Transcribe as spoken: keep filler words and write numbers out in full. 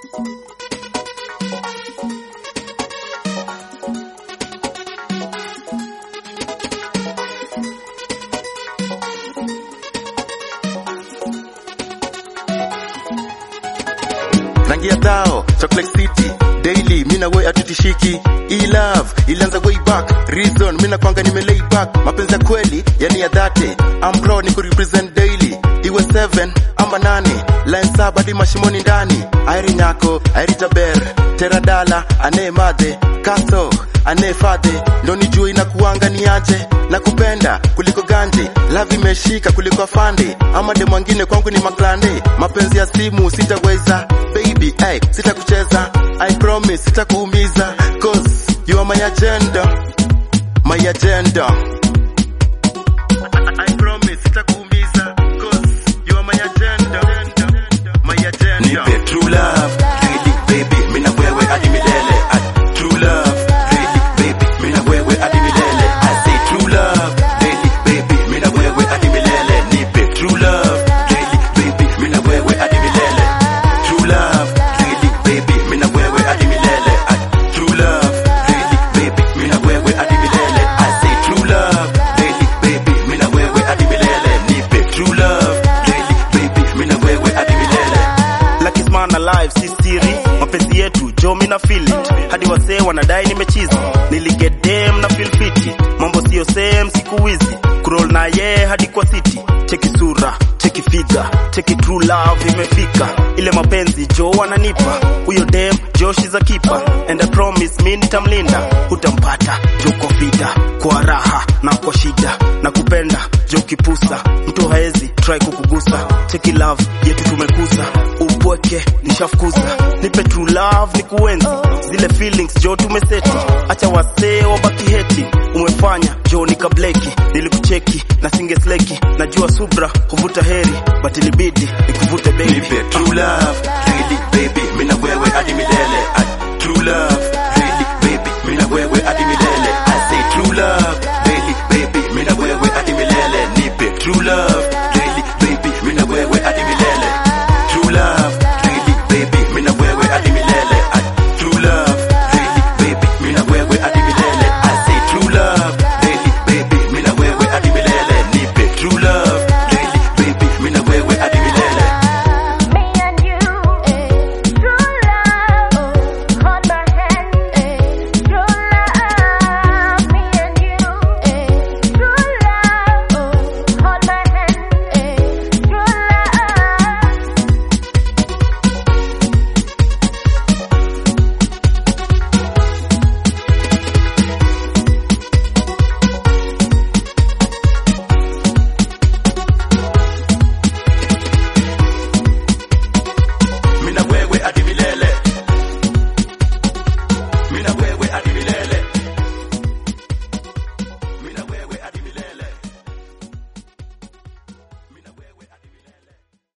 Rangi ya tao, Chocolate City, daily, mina way atutishiki. E-love, ilianza way back, reason, mina kwanga nime lay back. Mapenzi ya kweli, yani ya dhati, I'm proud ni kurepresent daily. Iwe seven, ama nane, line saba di mashimoni ndani. Airi nyako, airi jaber, teradala, ane made, kaso, ane fade. Ndo nijue inakuanga ni aje, nakupenda kuliko ganji. Love imeshika kuliko afande, ama de mwangine kwangu ni maklande. Mapenzi ya simu sitaweza, baby, ay, sitakucheza. I promise sitakuumiza, cause you are my agenda, my agenda. I, I promise sitakuumiza, cause you are my agenda, my agenda. Nipe true love, really baby, mina wewe hadi milele. I, true love, really baby, mina wewe hadi milele. I say true love, really baby, mina wewe hadi milele. Nipe true love, really baby, mina wewe hadi milele. True love, really baby, mina wewe hadi milele. I, true love, really baby, mina wewe hadi milele. I say true love, really baby, mina wewe hadi milele. Nipe true love, really baby, mina wewe hadi milele. Lucky man alive, si siri. Mapenzi yetu, jo mina feel it. Hadi wasee wanadai nimechizi. Niliget dem na feel fiti. Mambo sio same siku wizi. Kurol na ye hadi kwa city. Cheki sura, cheki figure, cheki true love imefika. Ile mapenzi jo wananipa. Huyo dem, jo she's a keeper. And I promise mi nitamlinda. Utampata, jo kwa fida. Kwa raha, na kwa shida. Na kupenda, jo kipusa. Mtu haezi, try kukugusa. Cheki love, yetu tumekusa. Upweke, nishafukuza. Nipe true love, ni kuenzi. Zile feelings, jo tumeseti. Acha wasee wabaki heti. Umefanya, jo nikableki. Nilikucheki, na singesleki. Najua subra, huvuta heri. But ilibidi, nikuvute baby. Nipe true love, really baby, mina wewe hadi milele. I, true love,